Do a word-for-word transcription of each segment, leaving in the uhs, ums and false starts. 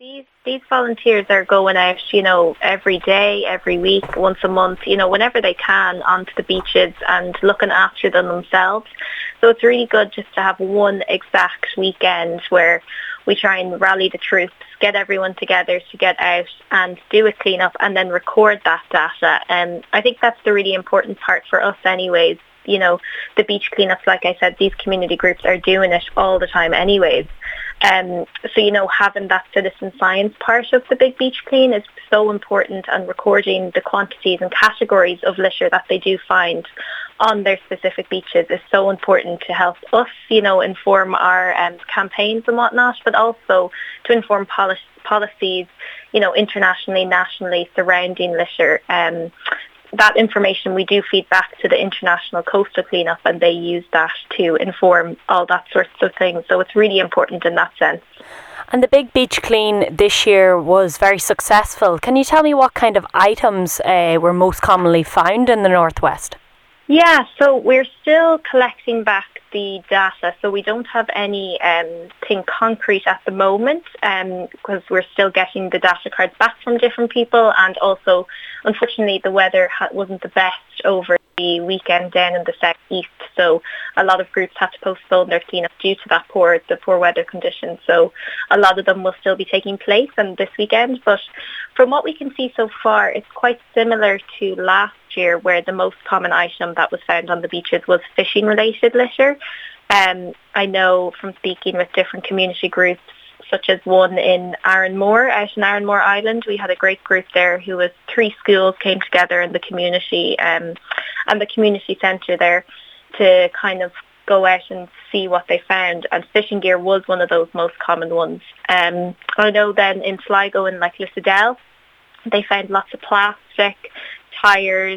These these volunteers are going out, you know, every day, every week, once a month, you know, whenever they can, onto the beaches and looking after them themselves. So it's really good just to have one exact weekend where we try and rally the troops, get everyone together to get out and do a clean-up and then record that data. And I think that's the really important part for us anyways. You know, the beach cleanups, like I said, these community groups are doing it all the time anyways. Um, so, you know, having that citizen science part of the Big Beach Clean is so important, and recording the quantities and categories of litter that they do find on their specific beaches is so important to help us, you know, inform our um, campaigns and whatnot, but also to inform policy, policies, you know, internationally, nationally surrounding litter. Um, that information we do feed back to the International Coastal Cleanup, and they use that to inform all that sorts of things. So it's really important in that sense. And the Big Beach Clean this year was very successful. Can you tell me what kind of items uh, were most commonly found in the Northwest? Yeah, so we're still collecting back the data, so we don't have any um, thing concrete at the moment um, because we're still getting the data cards back from different people, and also, unfortunately, the weather ha- wasn't the best over the weekend down in the southeast, so a lot of groups had to postpone their cleanup due to that poor the poor weather conditions. So a lot of them will still be taking place and this weekend, but from what we can see so far, it's quite similar to last year, where the most common item that was found on the beaches was fishing related litter. Um, I know from speaking with different community groups, such as one in Arranmore, out in Arranmore Island. We had a great group there who was three schools came together in the community um, and the community centre there to kind of go out and see what they found, and fishing gear was one of those most common ones. Um, I know then in Sligo and like Lissadell, they found lots of plastic, tyres,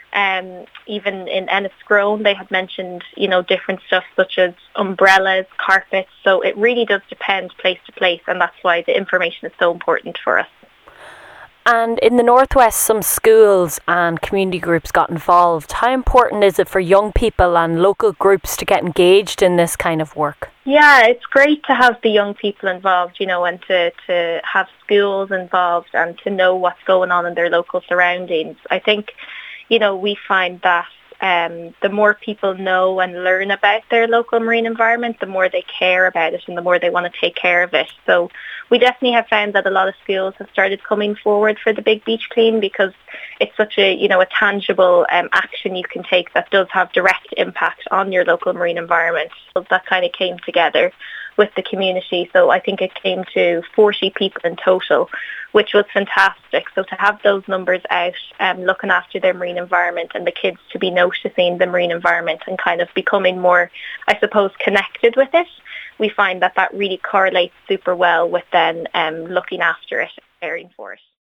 um, even in Enniscrone they had mentioned, you know, different stuff such as umbrellas, carpets, so it really does depend place to place, and that's why the information is so important for us. And in the Northwest, some schools and community groups got involved. How important is it for young people and local groups to get engaged in this kind of work? Yeah, it's great to have the young people involved, you know, and to, to have schools involved and to know what's going on in their local surroundings. I think, you know, we find that um, the more people know and learn about their local marine environment, the more they care about it and the more they want to take care of it. So we definitely have found that a lot of schools have started coming forward for the Big Beach Clean because it's such a, you know, a tangible um, action you can take that does have direct impact on your local marine environment. So that kind of came together with the community. So I think it came to forty people in total, which was fantastic. So to have those numbers out, um, looking after their marine environment, and the kids to be noticing the marine environment and kind of becoming more, I suppose, connected with it, we find that that really correlates super well with then um, looking after it, caring for it.